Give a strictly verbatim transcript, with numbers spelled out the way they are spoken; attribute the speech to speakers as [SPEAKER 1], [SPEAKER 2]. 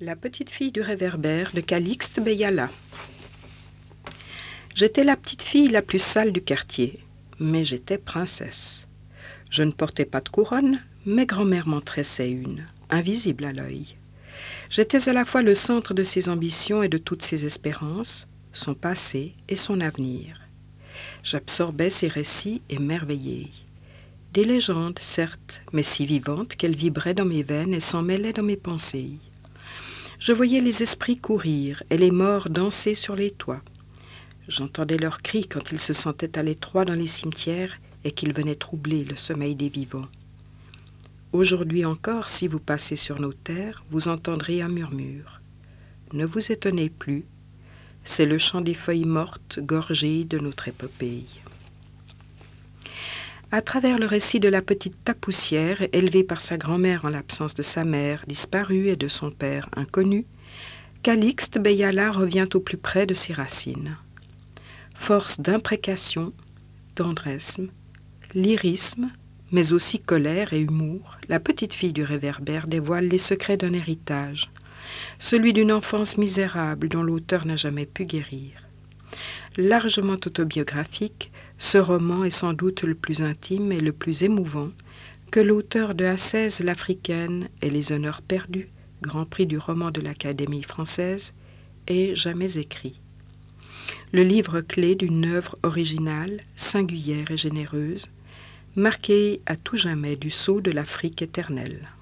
[SPEAKER 1] La petite fille du réverbère de Calixte Beyala. J'étais la petite fille la plus sale du quartier, mais j'étais princesse. Je ne portais pas de couronne, mais grand-mère m'en tressait une, invisible à l'œil. J'étais à la fois le centre de ses ambitions et de toutes ses espérances, son passé et son avenir. J'absorbais ses récits émerveillés. Des légendes, certes, mais si vivantes qu'elles vibraient dans mes veines et s'en mêlaient dans mes pensées. Je voyais les esprits courir et les morts danser sur les toits. J'entendais leurs cris quand ils se sentaient à l'étroit dans les cimetières et qu'ils venaient troubler le sommeil des vivants. Aujourd'hui encore, si vous passez sur nos terres, vous entendrez un murmure. Ne vous étonnez plus, c'est le chant des feuilles mortes gorgées de notre épopée. À travers le récit de la petite tapoussière, élevée par sa grand-mère en l'absence de sa mère, disparue, et de son père inconnu, Calixte Beyala revient au plus près de ses racines. Force d'imprécation, tendresse, lyrisme, mais aussi colère et humour, la petite fille du réverbère dévoile les secrets d'un héritage, celui d'une enfance misérable dont l'auteur n'a jamais pu guérir. Largement autobiographique, ce roman est sans doute le plus intime et le plus émouvant que l'auteur de Assaise l'Africaine et Les Honneurs perdus, Grand Prix du roman de l'Académie française, ait jamais écrit. Le livre clé d'une œuvre originale, singulière et généreuse, marquée à tout jamais du sceau de l'Afrique éternelle.